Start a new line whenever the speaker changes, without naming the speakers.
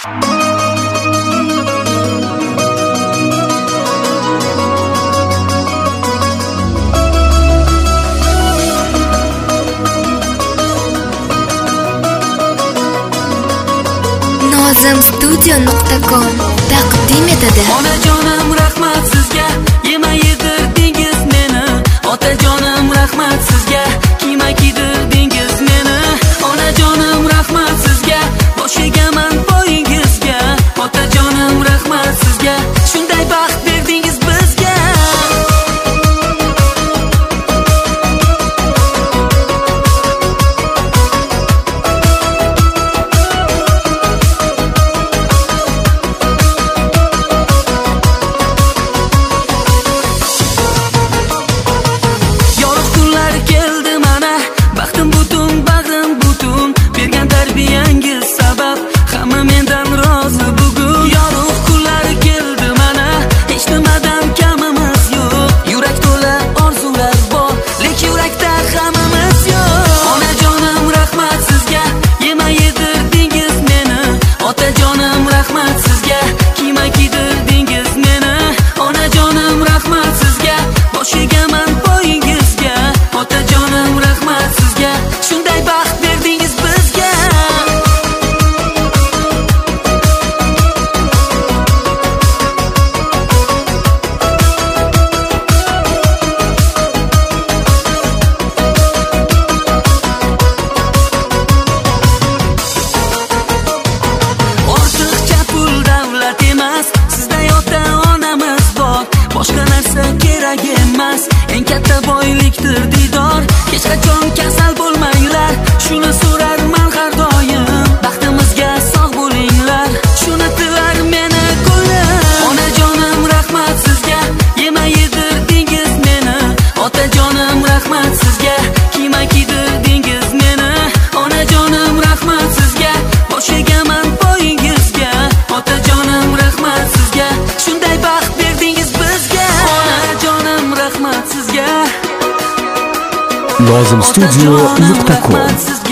Nozimstudio.com taqdim etadi.
Onajonim rahmat sizga, yema yedirdingiz meni. Otajonim rahmat sizga, kiyma kiydirdingiz meni. Onajonim rahmat sizga, bosh egaman poyingizga. Otajonim rahmat sizga, shunday baxt berdingiz bizga. Boshqa narsa kerak emas, eng katta boylikdir didor. Hech qachon kasal bo'lmanglar, shuni so'rarman har doim. Baxtimizga sog' bo'linglar, shuni tilar meni ko'nglim. Onajonim rahmat sizga, yema yedirdingiz meni. Otajonim rahmat sizga, kiyma kiydirdingiz meni. Onajonim rahmat sizga, bosh egaman poyingizga. Otajonim rahmat sizga, shunday baxt berdingiz bizga. Nozimstudio.com